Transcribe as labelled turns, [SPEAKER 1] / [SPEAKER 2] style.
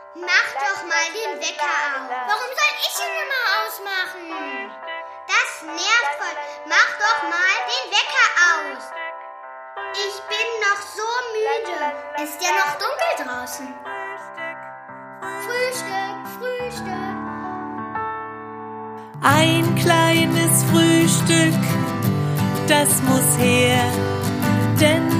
[SPEAKER 1] Mach doch mal den Wecker aus.
[SPEAKER 2] Warum soll ich ihn immer ausmachen?
[SPEAKER 1] Das nervt voll. Mach doch mal den Wecker aus. Ich bin noch so müde.
[SPEAKER 2] Es ist ja noch dunkel draußen.
[SPEAKER 1] Frühstück, Frühstück.
[SPEAKER 3] Ein kleines Frühstück, das muss her, denn